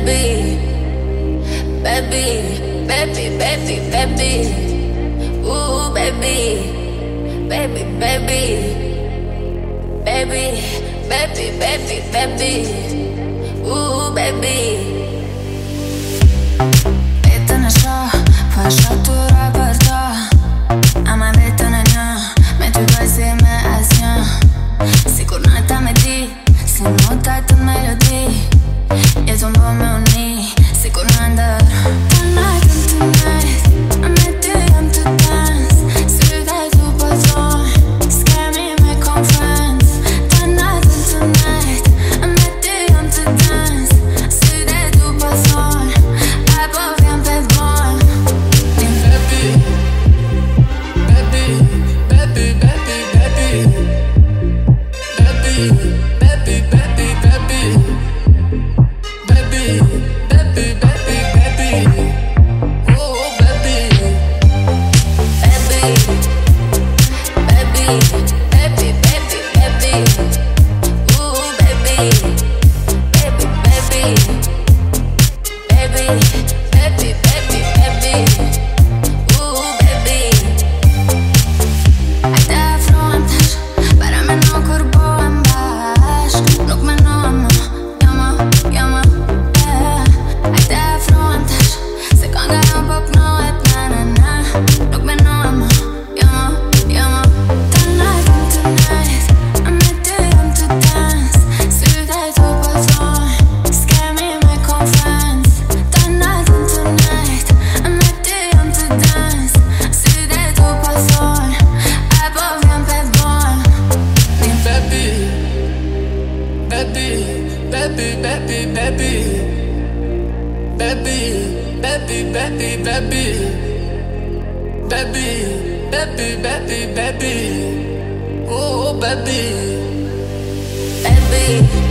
baby, baby, baby, baby. Ooh, baby, baby, baby, baby, baby, baby, baby. Ooh, baby. Это наша, фашатура борта. Am avut în ea, me tu doi se me asnia. Sigur n-a me di, se notat în melodii. E zombo me uni, sigur n-andar. Tonight and tonight, I met you to dance. Sudai după zon, scare me, make friends. Tonight and tonight, I met you to dance. Sudai după zon, aboviam pe bon. Baby.